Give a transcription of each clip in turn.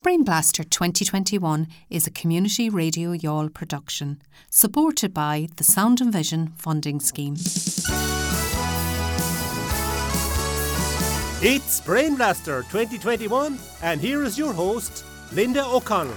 Brain Blaster 2021 is a community Radio Youghal production, supported by the Sound and Vision Funding Scheme. It's Brain Blaster 2021, and here is your host, Linda O'Connell.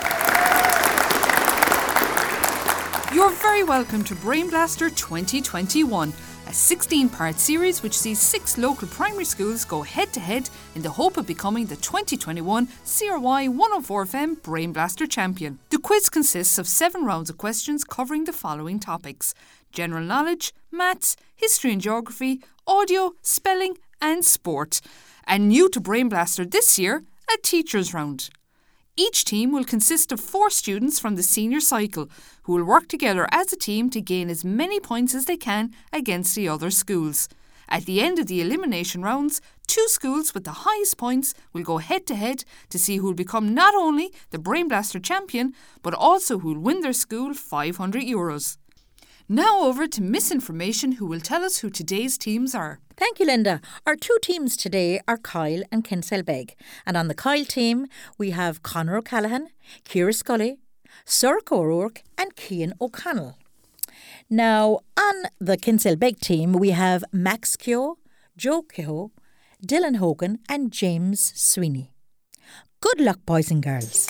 You're very welcome to Brain Blaster 2021, a 16-part series which sees 6 local primary schools go head-to-head in the hope of becoming the 2021 CRY 104 FM Brain Blaster champion. The quiz consists of 7 rounds of questions covering the following topics: general knowledge, maths, history and geography, audio, spelling and sport. And new to Brain Blaster this year, a teacher's round. Each team will consist of 4 students from the senior cycle who will work together as a team to gain as many points as they can against the other schools. At the end of the elimination rounds, 2 schools with the highest points will go head-to-head to see who will become not only the Brain Blaster champion, but also who will win their school €500. Now over to Misinformation, who will tell us who today's teams are. Thank you, Linda. Our 2 teams today are Kyle and Kinsale Beg. And on the Kyle team, we have Conor O'Callaghan, Ciara Scully, Sorcha O'Rourke and Cian O'Connell. Now, on the Kinsale Beg team, we have Max Keogh, Joe Kehoe, Dylan Hogan and James Sweeney. Good luck, boys and girls.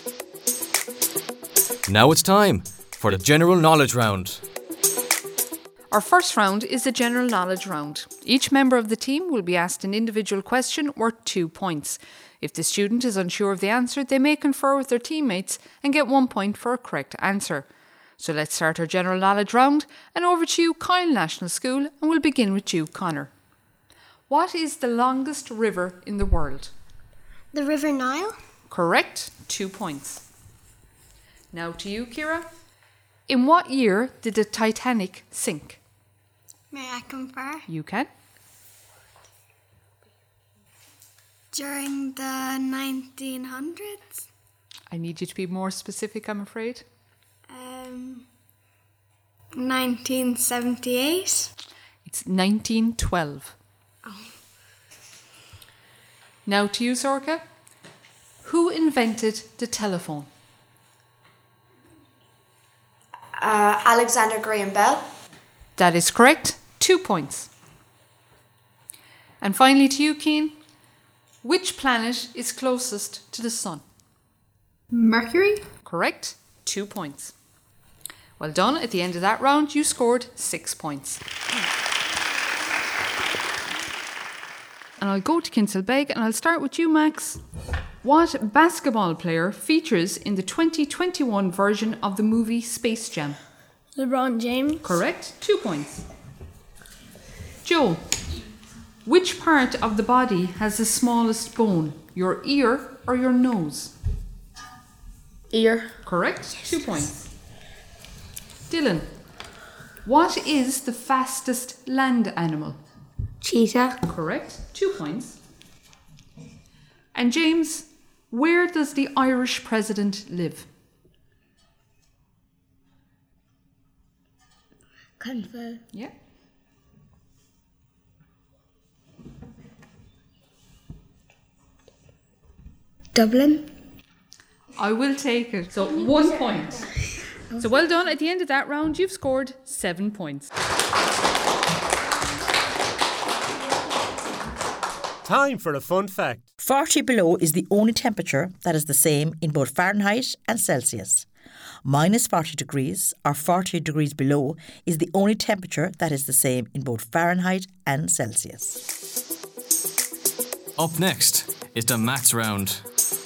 Now it's time for the General Knowledge Round. Our first round is the general knowledge round. Each member of the team will be asked an individual question worth 2 points. If the student is unsure of the answer, they may confer with their teammates and get 1 point for a correct answer. So let's start our general knowledge round, and over to you, Kyle National School, and we'll begin with you, Conor. What is the longest river in the world? The River Nile. Correct, 2 points. Now to you, Ciara. In what year did the Titanic sink? May I confer? You can. During the 1900s? I need you to be more specific, I'm afraid. 1978? It's 1912. Oh. Now to you, Sorcha. Who invented the telephone? Alexander Graham Bell. That is correct. 2 points. And finally to you, Cian. Which planet is closest to the Sun? Mercury. Correct. 2 points. Well done. At the end of that round, you scored 6 points. And I'll go to Kinsale Beg, and I'll start with you, Max. What basketball player features in the 2021 version of the movie Space Jam? LeBron James. Correct. 2 points. Joe, which part of the body has the smallest bone? Your ear or your nose? Ear. Correct. 2 points. Dylan, what is the fastest land animal? Cheetah. Correct. 2 points. And James, where does the Irish president live? Confer. Yeah. Dublin. I will take it. So 1 point. So well done. At the end of that round, you've scored 7 points. Time for a fun fact. 40 below is the only temperature that is the same in both Fahrenheit and Celsius. Minus 40 degrees or 40 degrees below is the only temperature that is the same in both Fahrenheit and Celsius. Up next is the Maths Round.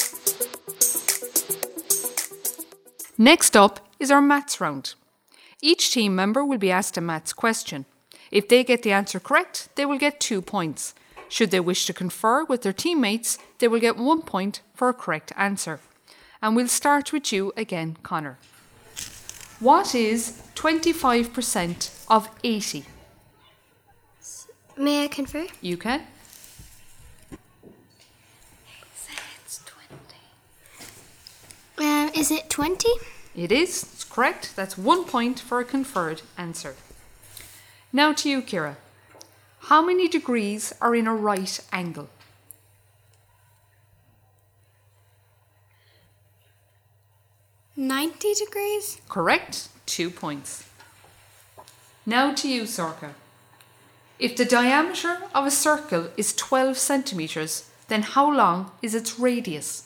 Next up is our maths round. Each team member will be asked a maths question. If they get the answer correct, they will get 2 points. Should they wish to confer with their teammates, they will get 1 point for a correct answer. And we'll start with you again, Conor. What is 25% of 80? May I confer? You can. It's 20. Is it 20? It is. It's correct. That's 1 point for a conferred answer. Now to you, Ciara. How many degrees are in a right angle? 90 degrees. Correct. 2 points. Now to you, Sorka. If the diameter of a circle is 12 centimetres, then how long is its radius?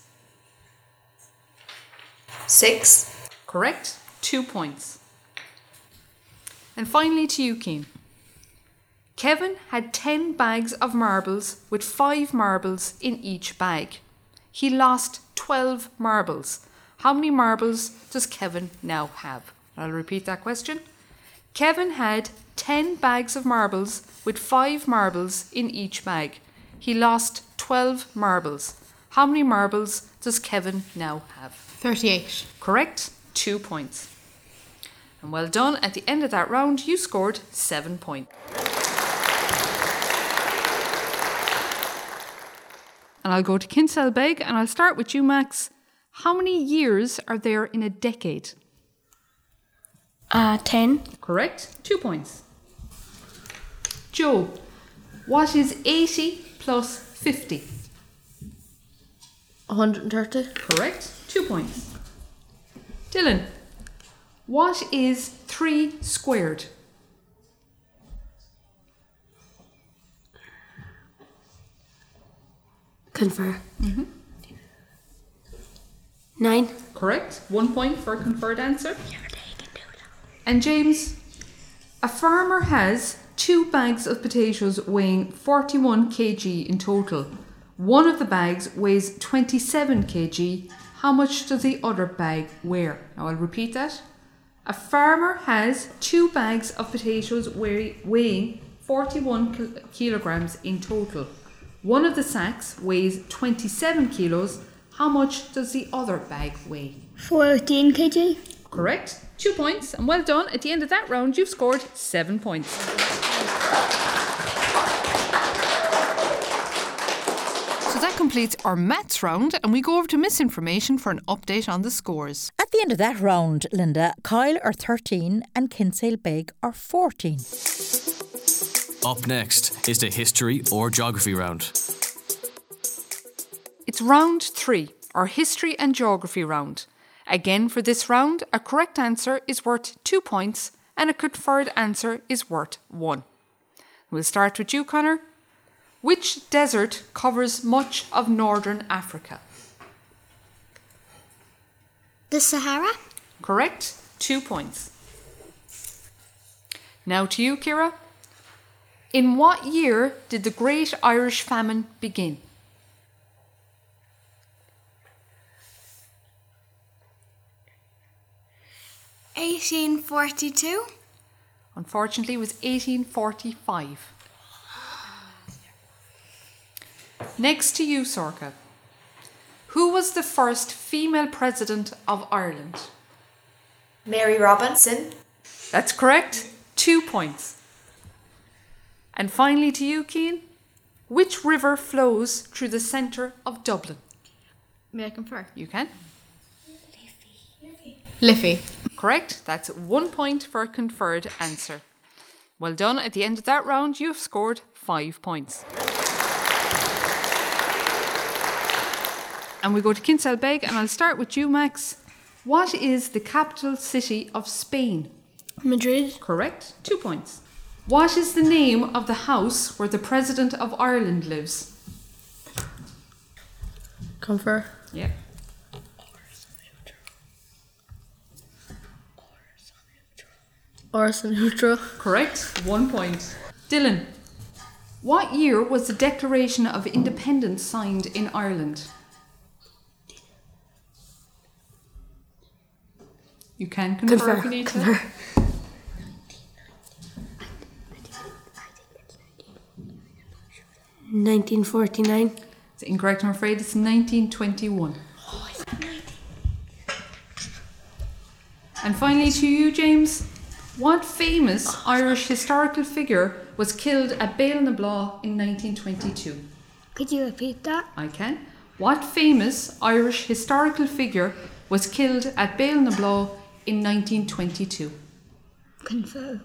6. Correct. 2 points. And finally to you, Cian. Kevin had 10 bags of marbles with 5 marbles in each bag. He lost 12 marbles. How many marbles does Kevin now have? I'll repeat that question. Kevin had 10 bags of marbles with 5 marbles in each bag. He lost 12 marbles. How many marbles does Kevin now have? 38. Correct. 2 points. And well done. At the end of that round, you scored 7 points. And I'll go to Kinsale Beg, and I'll start with you, Max. How many years are there in a decade? 10. Correct. 2 points. Joe, what is 80 plus 50? 130. Correct. 2 points. Dylan, what is 3 squared? Confer. 9. Correct. 1 point for a conferred answer. And James, a farmer has 2 bags of potatoes weighing 41 kg in total. One of the bags weighs 27 kg. How much does the other bag weigh? Now I'll repeat that. A farmer has 2 bags of potatoes weighing 41 kilograms in total. One of the sacks weighs 27 kilos. How much does the other bag weigh? 14 kg. Correct. 2 points. And well done. At the end of that round, you've scored 7 points. So that completes our maths round, and we go over to misinformation for an update on the scores. At the end of that round, Linda, Kyle are 13 and Kinsale Beg are 14. Up next is the history or geography round. It's round 3, our history and geography round. Again, for this round, a correct answer is worth 2 points and a conferred answer is worth 1. We'll start with you, Connor. Which desert covers much of northern Africa? The Sahara. Correct. 2 points. Now to you, Ciara. In what year did the Great Irish Famine begin? (1842). Unfortunately, it was 1845. Next to you, Sorka. Who was the first female president of Ireland? Mary Robinson. That's correct. 2 points. And finally to you, Cian. Which river flows through the centre of Dublin? May I confer? You can. Liffey. Correct. That's 1 point for a conferred answer. Well done. At the end of that round, you've scored 5 points. And we go to Kinsale Beg, and I'll start with you, Max. What is the capital city of Spain? Madrid. Correct. 2 points. What is the name of the house where the President of Ireland lives? Confer. Yeah. Orson Neutral. Correct. 1 point. Dylan, what year was the Declaration of Independence signed in Ireland? You can confer if you need to. 1949. It's incorrect, I'm afraid. It's 1921. And finally to you, James. What famous Irish historical figure was killed at Ballinablaw in 1922? Could you repeat that? I can. What famous Irish historical figure was killed at Ballinablaw in 1922? Confer.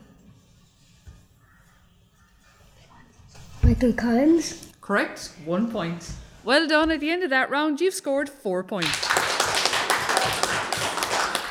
Michael Collins. Correct. 1 point. Well done. At the end of that round, you've scored 4 points.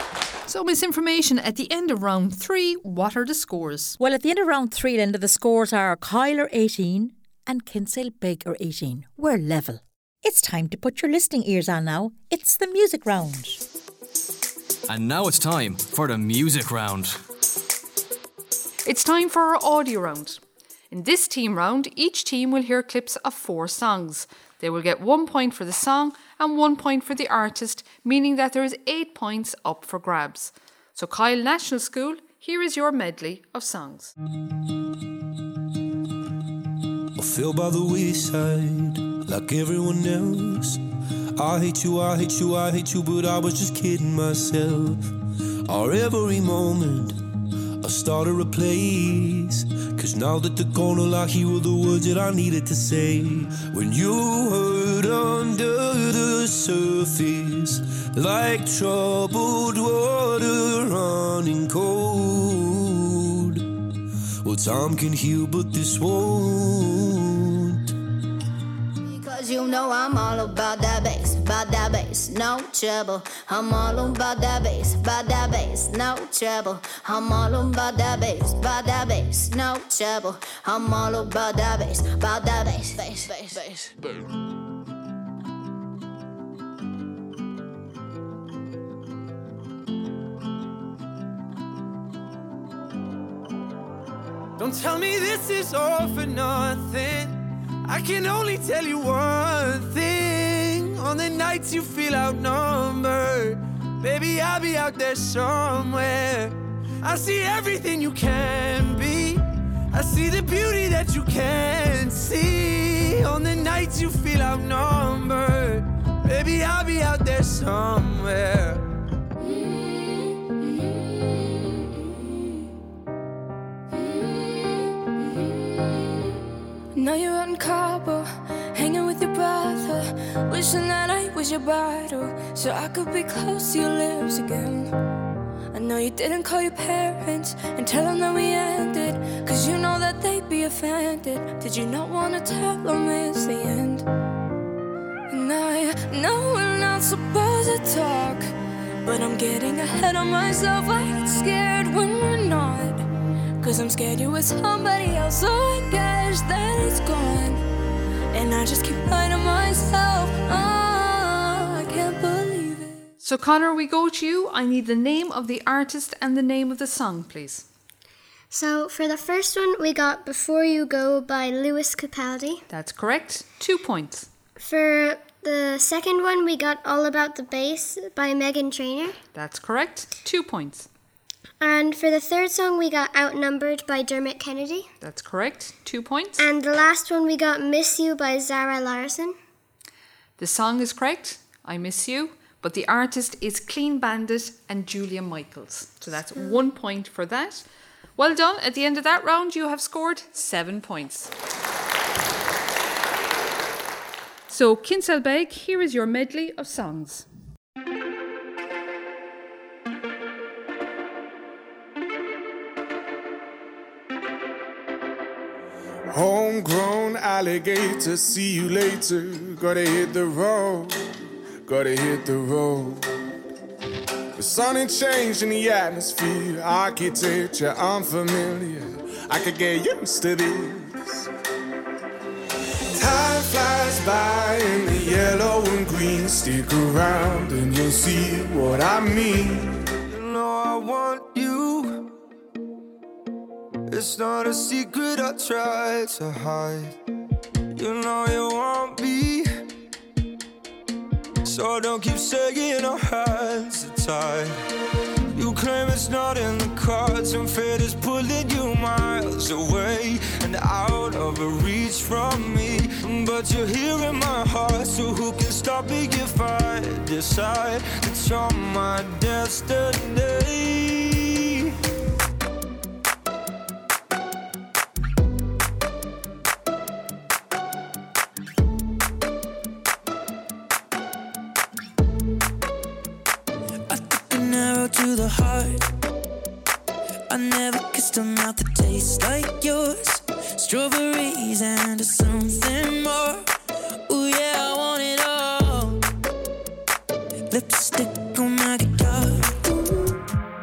So, misinformation, at the end of round 3, what are the scores? Well, at the end of round 3 then, the scores are Kyle are 18 and Kinsale Beg are 18. We're level. It's time to put your listening ears on now. It's the music round. And now it's time for the music round. It's time for our audio round. In this team round, each team will hear clips of 4 songs. They will get 1 point for the song and 1 point for the artist, meaning that there is 8 points up for grabs. So Kyle National School, here is your medley of songs. I fell by the wayside like everyone else. I hate you, I hate you, I hate you, but I was just kidding myself. Our every moment I started a place, 'cause now that they're gone, all I hear were the words that I needed to say. When you hurt under the surface, like troubled water running cold. Well, time can heal, but this won't. Because you know I'm all about that bass, no trouble. I'm all about that bass, no trouble. I'm all about that bass, no trouble. I'm all about that bass, bass. Don't tell me this is all for nothing. I can only tell you one thing. On the nights you feel outnumbered, baby, I'll be out there somewhere. I see everything you can be. I see the beauty that you can't see. On the nights you feel outnumbered, baby, I'll be out there somewhere. Now you're out in Cabo, hanging with your brother, wishing that I was your bridal, so I could be close to your lips again. I know you didn't call your parents and tell them that we ended, 'cause you know that they'd be offended. Did you not want to tell them it's the end? And I know we're not supposed to talk, but I'm getting ahead of myself. I get scared when we're not, 'cause I'm scared you're with somebody else, so I guess that it's gone. And I just keep lying to myself. I can't believe it. So Connor, we go to you. I need the name of the artist and the name of the song, please. So for the first one, we got Before You Go by Lewis Capaldi. That's correct. 2 points. For the second one, we got All About the Bass by Meghan Trainor. That's correct. 2 points. And for the third song, we got Outnumbered by Dermot Kennedy. That's correct. 2 points. And the last one, we got Miss You by Zara Larsson. The song is correct, I Miss You, but the artist is Clean Bandit and Julia Michaels. So that's 1 point for that. Well done. At the end of that round, you have scored 7 points. So, Kinsale Beg, here is your medley of songs. Homegrown alligator, see you later. Gotta hit the road, gotta hit the road. The sun ain't changed in the atmosphere, architecture unfamiliar. I could get used to this. Time flies by in the yellow and green. Stick around and you'll see what I mean. You know I want you. It's not a secret I try to hide. You know you want me, so don't keep saying our hands are tied. You claim it's not in the cards, and fate is pulling you miles away and out of reach from me. But you're here in my heart, so who can stop me if I decide that you're my destiny? To the heart, I never kissed a mouth that tastes like yours. Strawberries and something more. Ooh yeah, I want it all. Lipstick on my guitar.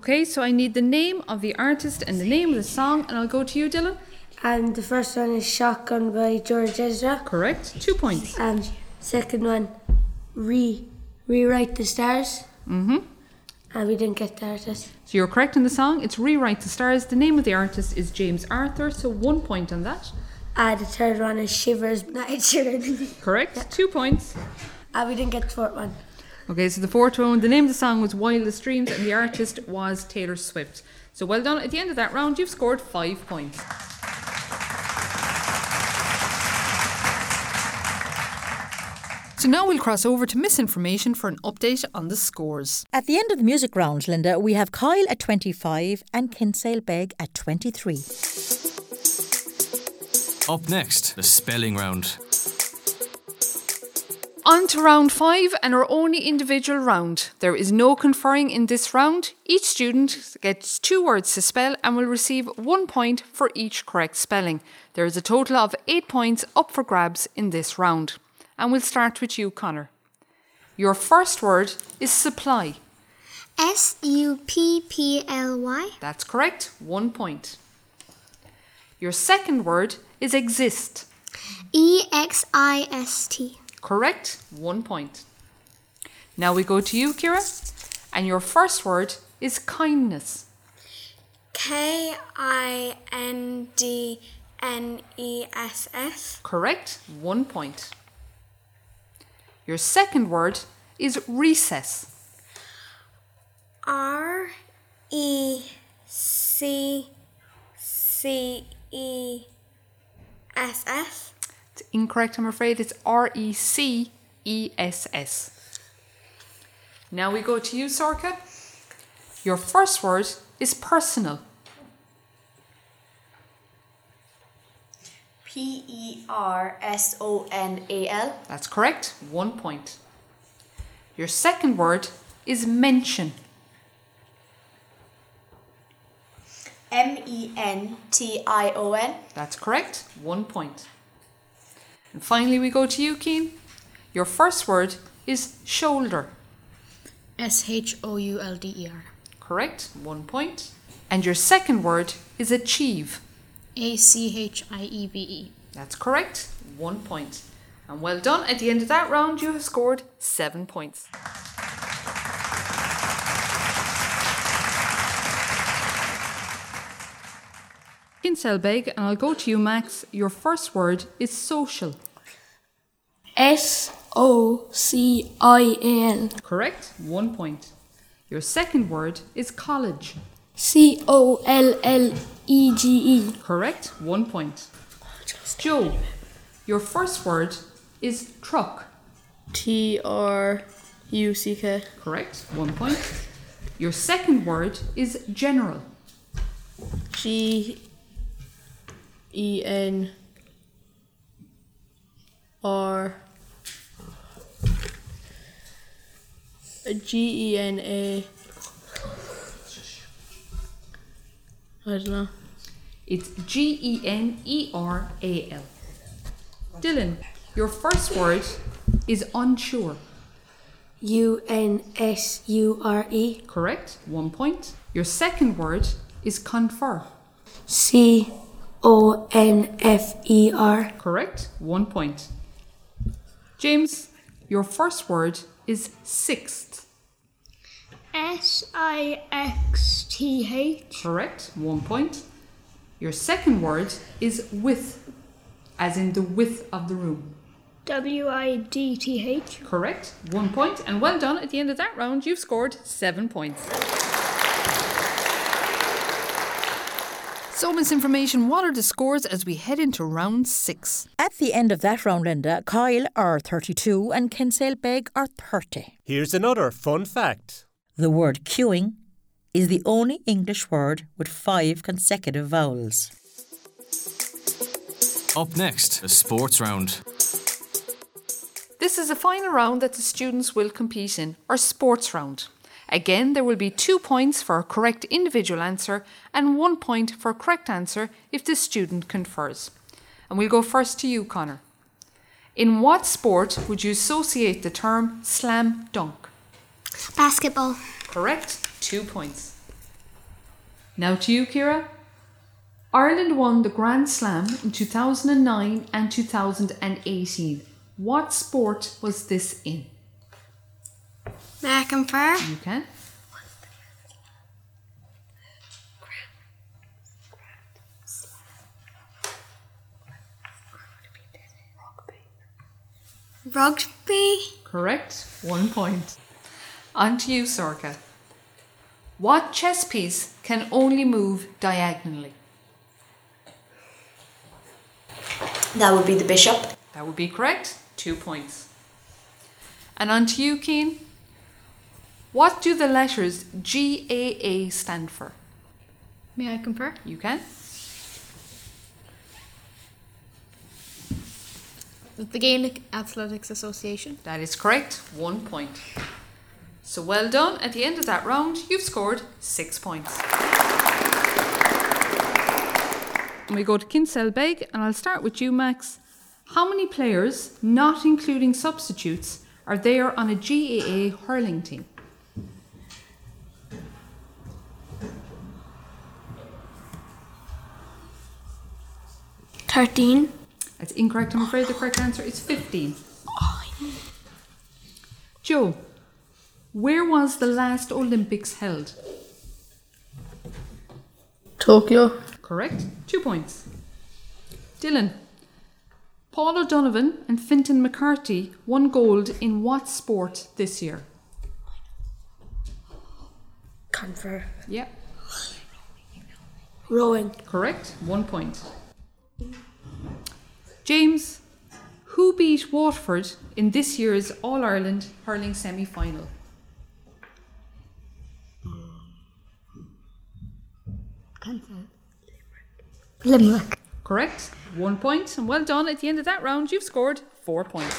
Okay, so I need the name of the artist and the name of the song, and I'll go to you, Dylan. And the first one is Shotgun by George Ezra. Correct. 2 points. And second one, Rewrite the Stars. Mm-hmm. And we didn't get the artist. So you're correct in the song. It's Rewrite the Stars. The name of the artist is James Arthur, so 1 point on that. The third one is Shivers, Night Sheeran. Correct. Yeah. 2 points. We didn't get the fourth one. Okay, so the fourth one, the name of the song was Wildest Dreams and the artist was Taylor Swift. So well done. At the end of that round, you've scored 5 points. So now we'll cross over to misinformation for an update on the scores. At the end of the music round, Linda, we have Kyle at 25 and Kinsale Begg at 23. Up next, the spelling round. On to round 5 and our only individual round. There is no conferring in this round. Each student gets 2 words to spell and will receive 1 point for each correct spelling. There is a total of 8 points up for grabs in this round. And we'll start with you, Connor. Your first word is supply. Supply. That's correct. 1 point. Your second word is exist. Exist. Correct. 1 point. Now we go to you, Kira. And your first word is kindness. Kindness. Correct. 1 point. Your second word is recess. Recess. It's incorrect, I'm afraid. It's recess. Now we go to you, Sorka. Your first word is personal. Personal. That's correct. 1 point. Your second word is mention. Mention. That's correct. 1 point. And finally we go to you, Keen. Your first word is shoulder. Shoulder. Correct. 1 point. And your second word is achieve. Achieve. That's correct. 1 point. And well done. At the end of that round, you have scored 7 points. Kinsale Begg, and I'll go to you, Max. Your first word is social. Social. Correct. 1 point. Your second word is college. College. Correct. 1 point. Joe, your first word is truck. Truck. Correct. 1 point. Your second word is general. Gen. Gena. I don't know. It's General. Dylan, your first word is unsure. Unsure. Correct. 1 point. Your second word is confer. Confer. Correct. 1 point. James, your first word is sixth. Sixth. Correct. 1 point. Your second word is width, as in the width of the room. Width. Correct. 1 point. And well done. At the end of that round, you've scored 7 points. So, misinformation, what are the scores as we head into round 6? At the end of that round, Linda, Kyle are 32 and Kinsale Begg are 30. Here's another fun fact. The word queuing is the only English word with 5 consecutive vowels. Up next, the sports round. This is the final round that the students will compete in, our sports round. Again, there will be 2 points for a correct individual answer and 1 point for a correct answer if the student confers. And we'll go first to you, Connor. In what sport would you associate the term slam dunk? Basketball. Correct. 2 points. Now to you, Ciara. Ireland won the Grand Slam in 2009 and 2018. What sport was this in? May I confirm? You can. Rugby. Correct. 1 point. On to you, Sorcha. What chess piece can only move diagonally? That would be the bishop. That would be correct. 2 points. And on to you, Cian. What do the letters GAA stand for? May I confer? You can. The Gaelic Athletics Association. That is correct. 1 point. So well done. At the end of that round, you've scored 6 points. And we go to Kinsale-Begg, and I'll start with you, Max. How many players, not including substitutes, are there on a GAA hurling team? 13. That's incorrect. I'm afraid the correct answer is 15. Joe, where was the last Olympics held? Tokyo. Correct. 2 points. Dylan, Paul O'Donovan and Fintan McCarthy won gold in what sport this year? Confer. Yep. Rowing. Correct. 1 point. James, who beat Waterford in this year's All-Ireland hurling semi-final? Limerick. Correct. 1 point. And well done. At the end of that round, you've scored 4 points.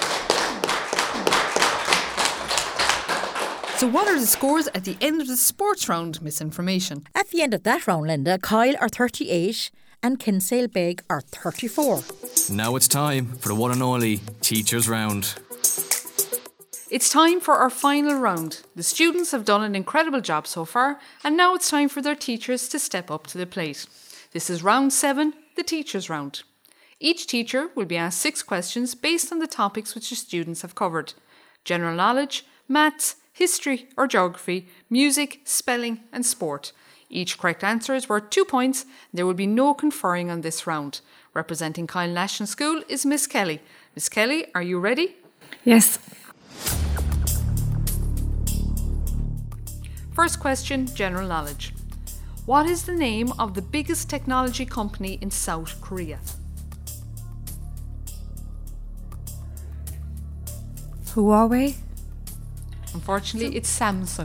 So what are the scores at the end of the sports round, Misinformation? At the end of that round, Linda, Kyle are 38 and Kinsale-Begg are 34. Now it's time for the one and only Teachers Round. It's time for our final round. The students have done an incredible job so far, and now it's time for their teachers to step up to the plate. This is round 7, the Teachers Round. Each teacher will be asked 6 questions based on the topics which the students have covered: general knowledge, maths, history or geography, music, spelling and sport. Each correct answer is worth 2 points. There will be no conferring on this round. Representing Kyle National School is Miss Kelly. Miss Kelly, are you ready? Yes. First question, general knowledge. What is the name of the biggest technology company in South Korea? Huawei. Unfortunately, it's Samsung.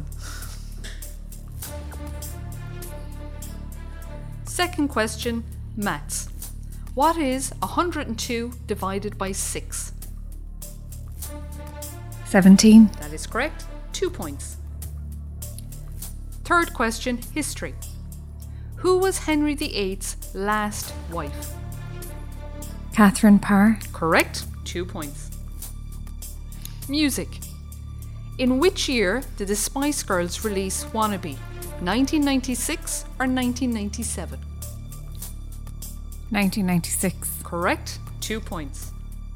Second question, maths. What is 102 divided by 6? 17. That is correct. 2 points. Third question, history. Who was Henry VIII's last wife? Catherine Parr. Correct. 2 points. Music. In which year did the Spice Girls release Wannabe? 1996 or 1997? 1996. Correct. 2 points.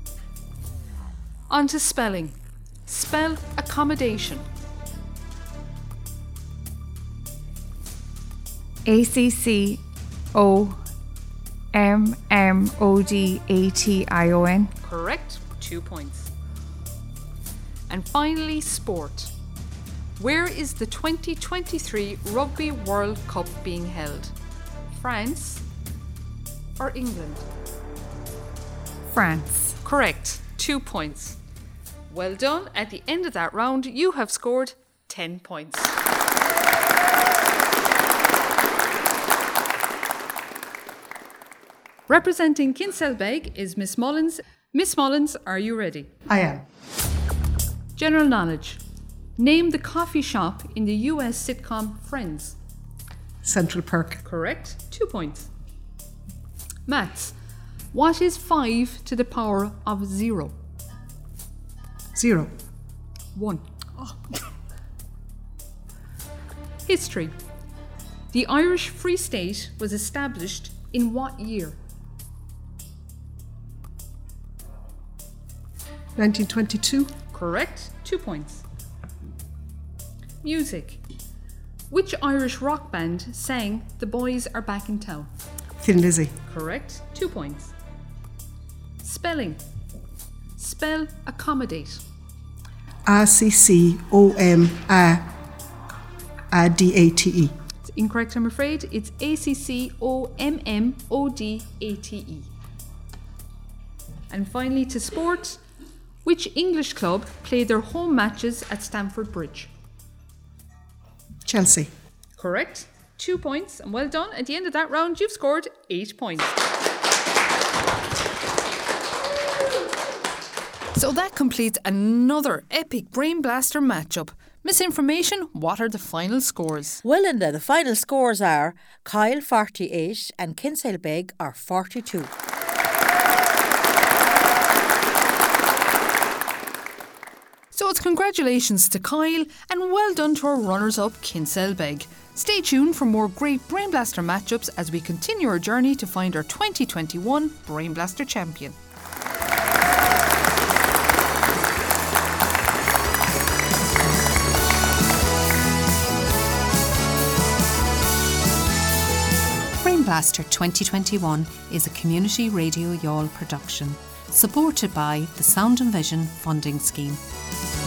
On to spelling. Spell accommodation. ACCOMMODATION. Correct. 2 points. And finally, sport. Where is the 2023 Rugby World Cup being held? France or England? France. Correct. 2 points. Well done. At the end of that round, you have scored 10 points. Representing Kinsale-Begg is Miss Mullins. Miss Mullins, are you ready? I am. General knowledge. Name the coffee shop in the US sitcom Friends. Central Perk. Correct. 2 points. Maths. What is 5 to the power of 0? 0. 1. History. The Irish Free State was established in what year? 1922. Correct. 2 points. Music. Which Irish rock band sang The Boys Are Back in Town? Thin Lizzy. Correct. 2 points. Spelling. Spell accommodate. ACCOMADATE. It's incorrect, I'm afraid. It's ACCOMMODATE. And finally, to sport. Which English club play their home matches at Stamford Bridge? Chelsea. Correct. 2 points, and well done. At the end of that round, you've scored 8 points. So that completes another epic Brain Blaster matchup. Misinformation, what are the final scores? Well, Linda, the final scores are Kyle 48 and Kinsale Beg are 42. So it's congratulations to Kyle and well done to our runners-up Kinsale Beg. Stay tuned for more great Brain Blaster matchups as we continue our journey to find our 2021 Brain Blaster champion. Brain Blaster 2021 is a Community Radio Youghal production, supported by the Sound and Vision Funding Scheme.